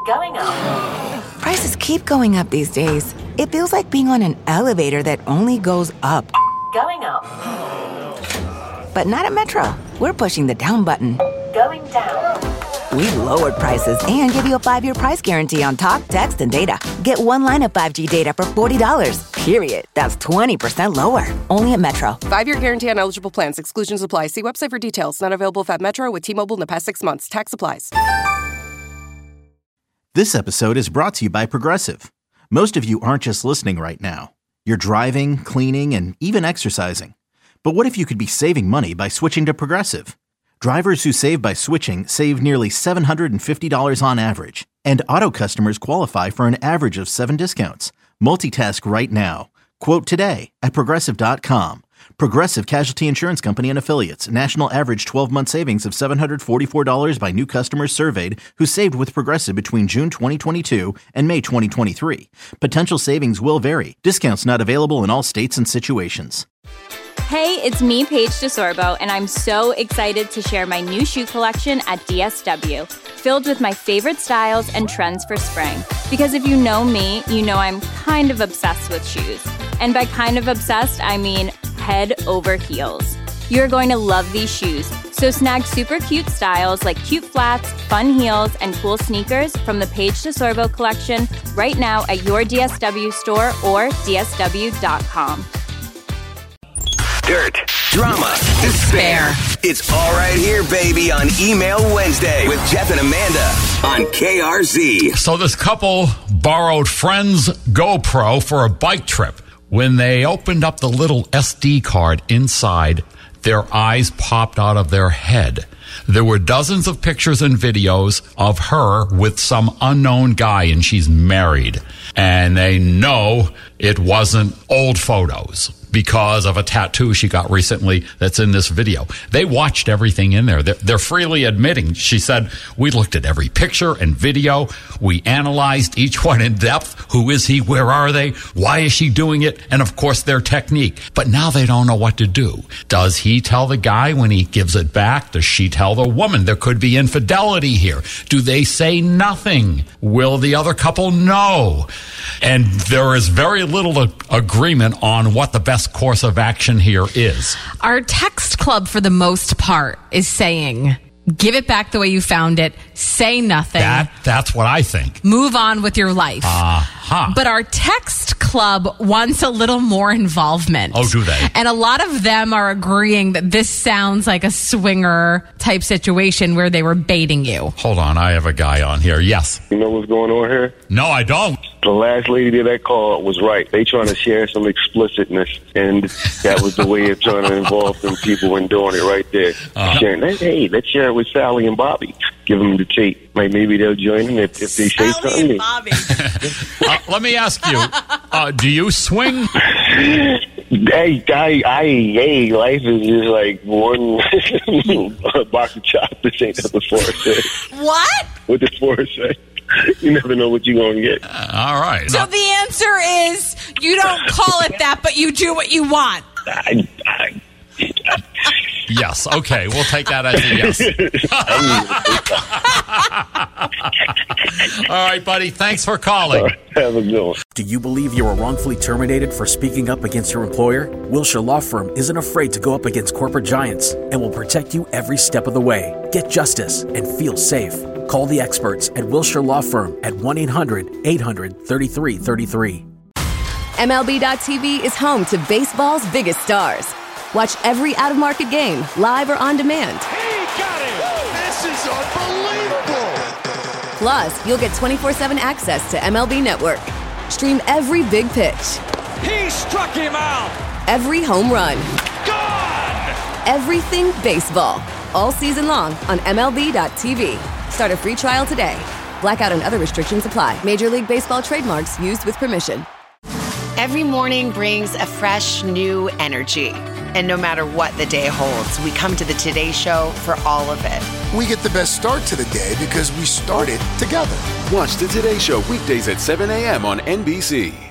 Going up. Prices keep going up these days. It feels like being on an elevator that only goes up. Going up. But not at Metro. We're pushing the down button. Going down. We've lowered prices and give you a 5-year price guarantee on talk, text, and data. Get one line of 5G data for $40. Period. That's 20% lower. Only at Metro. 5-year guarantee on eligible plans. Exclusions apply. See website for details. Not available at Metro with T-Mobile in the past 6 months. Tax applies. This episode is brought to you by Progressive. Most of you aren't just listening right now. You're driving, cleaning, and even exercising. But what if you could be saving money by switching to Progressive? Drivers who save by switching save nearly $750 on average. And auto customers qualify for an average of 7 discounts. Multitask right now. Quote today at Progressive.com. Progressive Casualty Insurance Company and Affiliates. National average 12-month savings of $744 by new customers surveyed who saved with Progressive between June 2022 and May 2023. Potential savings will vary. Discounts not available in all states and situations. Hey, it's me, Paige DeSorbo, and I'm so excited to share my new shoe collection at DSW, filled with my favorite styles and trends for spring. Because if you know me, you know I'm kind of obsessed with shoes. And by kind of obsessed, I mean head over heels. You're going to love these shoes. So snag super cute styles like cute flats, fun heels, and cool sneakers from the Paige DeSorbo collection right now at your DSW store or DSW.com. Dirt, drama, despair. It's all right here, baby, on Email Wednesday with Jeff and Amanda on KRZ. So this couple borrowed friend's GoPro for a bike trip. When they opened up the little SD card inside, their eyes popped out of their head. There were dozens of pictures and videos of her with some unknown guy, and she's married. And they know it wasn't old photos because of a tattoo she got recently that's in this video. They watched everything in there. They're freely admitting. She said, we looked at every picture and video. We analyzed each one in depth. Who is he? Where are they? Why is she doing it? And of course, their technique. But now they don't know what to do. Does he tell the guy when he gives it back? Does she tell the woman? There could be infidelity here. Do they say nothing? Will the other couple know? And there is very little agreement on what the best course of action here is. Our text club, for the most part, is saying, give it back the way you found it. Say nothing. That's what I think. Move on with your life. But our text club wants a little more involvement. Oh, do they? And a lot of them are agreeing that this sounds like a swinger type situation where they were baiting you. Hold on, I have a guy on here. Yes. You know what's going on here? No, I don't. The last lady that I called was right. They trying to share some explicitness, and that was the way of trying to involve some people in doing it right there. Sharing, hey, let's share it with Sally and Bobby. Give them the tape. Like maybe they'll join in if they say something. And Bobby. Let me ask you, do you swing? Hey, life is just like one box of chocolates. Ain't that the forest? What? What the forest say? You never know what you're going to get. All right. So the answer is you don't call it that, but you do what you want. Yes. Okay. We'll take that as a yes. All right, buddy. Thanks for calling. Have a good one. Do you believe you were wrongfully terminated for speaking up against your employer? Wilshire Law Firm isn't afraid to go up against corporate giants and will protect you every step of the way. Get justice and feel safe. Call the experts at Wilshire Law Firm at 1-800-800-3333. MLB.tv is home to baseball's biggest stars. Watch every out-of-market game, live or on demand. He got it! This is unbelievable! Plus, you'll get 24/7 access to MLB Network. Stream every big pitch. He struck him out! Every home run. Gone! Everything baseball. All season long on MLB.tv. Start a free trial today. Blackout and other restrictions apply. Major League Baseball trademarks used with permission. Every morning brings a fresh, new energy. And no matter what the day holds, we come to the Today Show for all of it. We get the best start to the day because we started together. Watch the Today Show weekdays at 7 a.m. on NBC.